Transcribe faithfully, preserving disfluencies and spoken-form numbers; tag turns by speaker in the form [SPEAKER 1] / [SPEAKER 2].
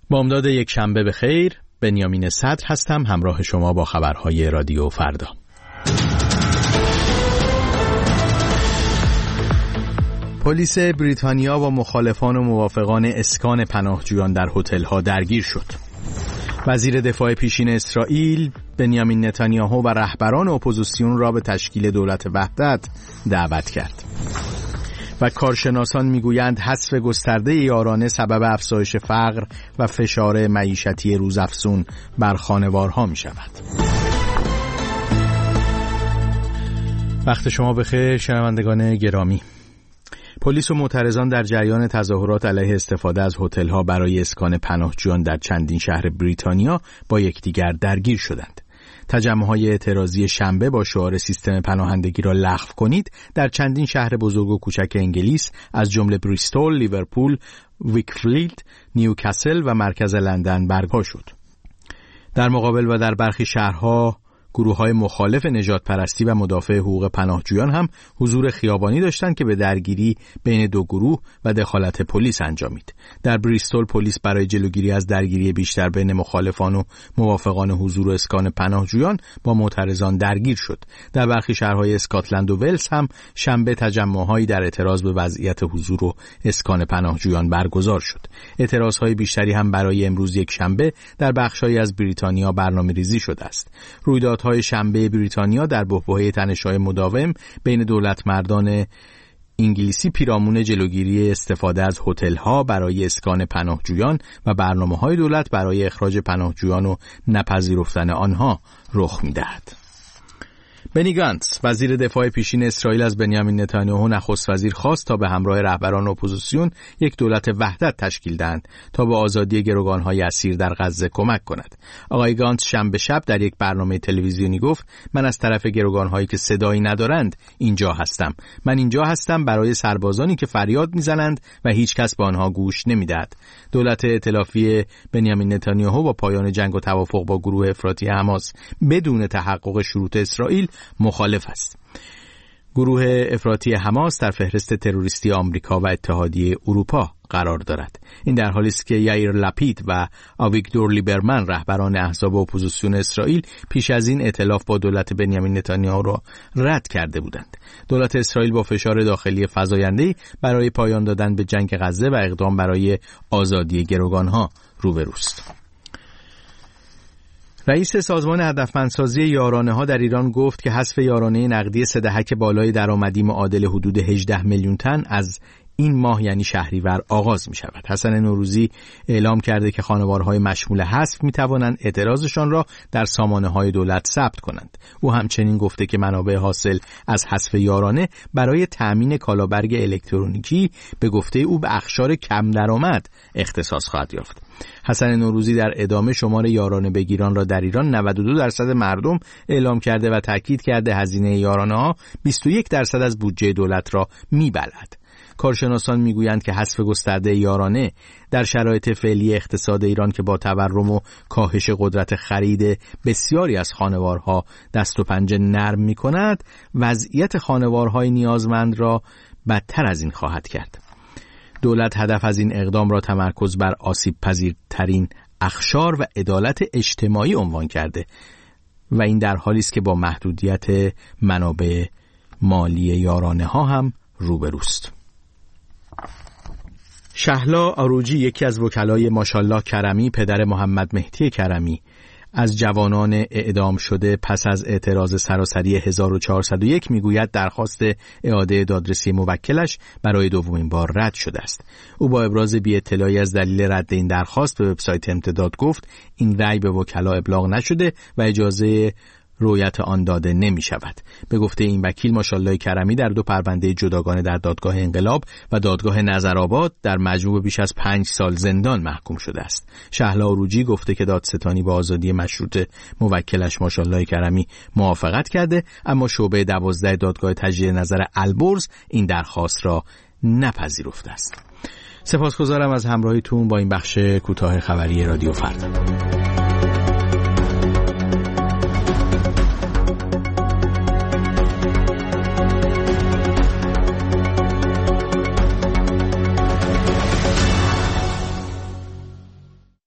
[SPEAKER 1] بامداد یک شنبه به خیر. بنیامین صدر هستم، همراه شما با خبرهای رادیو فردا. پلیس بریتانیا با مخالفان و موافقان اسکان پناهجویان در هتل‌ها درگیر شد. وزیر دفاع پیشین اسرائیل بنیامین نتانیاهو و رهبران اپوزیسیون را به تشکیل دولت وحدت دعوت کرد. و کارشناسان میگویند حذف گسترده یارانه سبب افزایش فقر و فشار معیشتی روزافزون بر خانوارها می شود. وقت شما بخیر شنوندگان گرامی. پلیس و معترضان در جریان تظاهرات علیه استفاده از هتل‌ها برای اسکان پناهجویان در چندین شهر بریتانیا با یکدیگر درگیر شدند. تجمع‌های اعتراضی شنبه با شعار سیستم پناهندگی را لغو کنید در چندین شهر بزرگ و کوچک انگلیس از جمله بریستول، لیورپول، ویکفیلد، نیوکاسل و مرکز لندن برپا شد. در مقابل و در برخی شهرها گروه‌های مخالف نژاد پرستی و مدافع حقوق پناهجویان هم حضور خیابانی داشتند که به درگیری بین دو گروه و دخالت پلیس انجامید. در بریستول پلیس برای جلوگیری از درگیری بیشتر بین مخالفان و موافقان حضور و اسکان پناهجویان با معترضان درگیر شد. در برخی شهرهای اسکاتلند و ولز هم شنبه تجمع‌هایی در اعتراض به وضعیت حضور و اسکان پناهجویان برگزار شد. اعتراضهای بیشتری هم برای امروز یک شنبه در بخش‌هایی از بریتانیا برنامه‌ریزی شده است. رویداد های شنبه بریتانیا در بحبوحه تنش‌های مداوم بین دولت مردان انگلیسی پیرامون جلوگیری استفاده از هتل‌ها برای اسکان پناهجویان و برنامه‌های دولت برای اخراج پناهجویان و نپذیرفتن آنها رخ می‌دهد. بنی گانتز وزیر دفاع پیشین اسرائیل از بنیامین نتانیاهو نخست وزیر خواست تا به همراه رهبران اپوزیسیون یک دولت وحدت تشکیل دهند تا به آزادی گروگان‌های اسیر در غزه کمک کند. آقای گانتز شنبه شب در یک برنامه تلویزیونی گفت: من از طرف گروگان‌هایی که صدایی ندارند اینجا هستم. من اینجا هستم برای سربازانی که فریاد میزنند و هیچ کس به آنها گوش نمیدهد. دولت ائتلافی بنیامین نتانیاهو با پایان جنگ و توافق با گروه افراطی حماس بدون تحقق شروط اسرائیل مخالف است. گروه افراطی حماس در فهرست تروریستی آمریکا و اتحادیه اروپا قرار دارد. این در حالی است که یائیر لپید و آویگدور لیبرمن رهبران احزاب اپوزیسیون اسرائیل پیش از این ائتلاف با دولت بنیامین نتانیاهو را رد کرده بودند. دولت اسرائیل با فشار داخلی فزاینده‌ای برای پایان دادن به جنگ غزه و اقدام برای آزادی گروگان‌ها روبروست. رئیس سازمان هدفمندسازی یارانه‌ها در ایران گفت که حذف یارانه نقدی سه دهک بالای درآمدی معادل حدود هجده میلیون تن از این ماه یعنی شهریور آغاز می شود. حسن نوروزی اعلام کرده که خانوارهای مشمول حذف می توانند اعتراضشان را در سامانه‌های دولت ثبت کنند. او همچنین گفته که منابع حاصل از حذف یارانه برای تأمین کالابرگ الکترونیکی به گفته او به اقشار کم درآمد اختصاص خواهد یافت. حسن نوروزی در ادامه شمار یارانه بگیران را در ایران نود و دو درصد مردم اعلام کرده و تاکید کرده هزینه یارانه‌ها بیست و یک درصد از بودجه دولت را می‌بلعد. کارشناسان میگویند که حذف گسترده یارانه در شرایط فعلی اقتصاد ایران که با تورم و کاهش قدرت خرید بسیاری از خانوارها دست و پنجه نرم می‌کند، وضعیت خانوارهای نیازمند را بدتر از این خواهد کرد. دولت هدف از این اقدام را تمرکز بر آسیب پذیرترین اقشار و عدالت اجتماعی عنوان کرده و این در حالی است که با محدودیت منابع مالی یارانه ها هم روبروست. شهلا آروجی یکی از وکلای ماشالله کرمی پدر محمد مهدی کرمی از جوانان اعدام شده پس از اعتراض سراسری هزار و چهارصد و یک میگوید درخواست اعاده دادرسی موکلش برای دومین بار رد شده است. او با ابراز بی اطلاعی از دلیل رد این درخواست به وبسایت امتداد گفت این رأی به وکلا ابلاغ نشده و اجازه رویت آن داده نمی شود. به گفته این وکیل ماشالله کرمی در دو پرونده جداگانه در دادگاه انقلاب و دادگاه نظرآباد در مجموع بیش از پنج سال زندان محکوم شده است. شهلا آروجی گفته که دادستانی با آزادی مشروط موکلش ماشالله کرمی موافقت کرده، اما شعبه دوازده دادگاه تجدید نظر البرز این درخواست را نپذیرفته است. سپاسگزارم از همراهیتون با این بخش کوتاه خبری رادیو فردا.